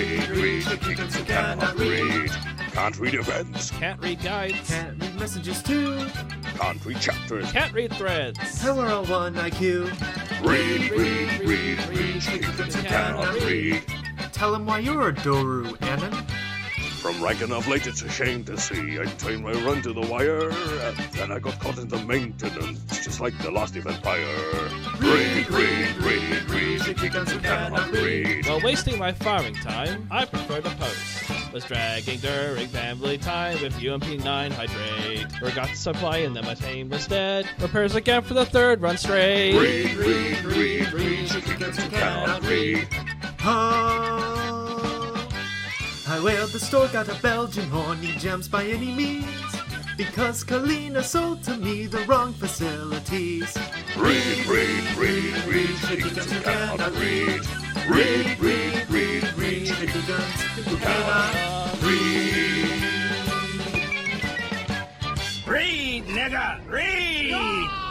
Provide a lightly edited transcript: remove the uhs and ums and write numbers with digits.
read, shaky guns who cannot read. Can't read events. Can't read guides. Can't read messages too. Can't read chapters. Can't read threads. How are all 1 IQ? Read, shaky guns who cannot read. Tell him why you're a Doru, Annan. From ranking of late, it's a shame to see. I timed my run to the wire, and then I got caught in the maintenance, just like the Lost Eve Empire. Read, shaky guns who cannot read. While wasting my farming time, I prefer to post. Was dragging during family time with UMP9 hydrate. Forgot to supply and then my team was dead. Repairs again for the 3rd run straight. Read, shaky guns who cannot read. Oh, I wailed the store, got a Belgian horn, need gems by any means. Because Kalina sold to me the wrong facilities. Read, shaky guns who cannot read. Read, shaky guns who cannot read. Read, nigga, read!